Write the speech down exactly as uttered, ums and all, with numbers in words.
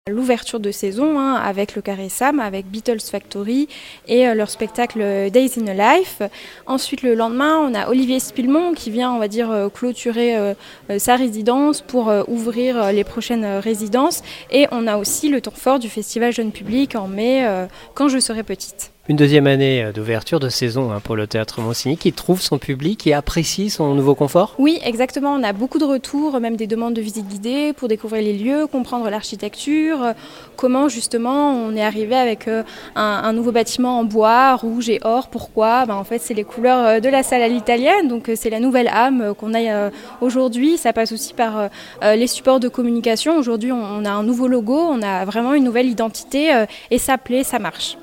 L'ouverture de saison hein, avec le Carré Sam, avec Beatles Factory et euh, leur spectacle Days in a Life. Ensuite, le lendemain, on a Olivier Spilmont qui vient, on va dire, euh, clôturer euh, euh, sa résidence pour euh, ouvrir euh, les prochaines euh, résidences. Et on a aussi le temps fort du Festival Jeune Public en mai, euh, quand je serai petite. Une deuxième année d'ouverture de saison hein, pour le Théâtre Monsigny qui trouve son public et apprécie son nouveau confort. Oui, exactement. On a beaucoup de retours, même des demandes de visite guidée pour découvrir les lieux, comprendre l'architecture, euh, comment justement on est arrivé avec euh, un, un nouveau bâtiment en bois, rouge et or. Pourquoi ben, en fait, c'est les couleurs de la salle à l'italienne, donc euh, c'est la nouvelle âme qu'on a euh, aujourd'hui. Ça passe aussi par euh, les supports de communication. Aujourd'hui, on, on a un nouveau logo, on a vraiment une nouvelle identité euh, et ça plaît, ça marche.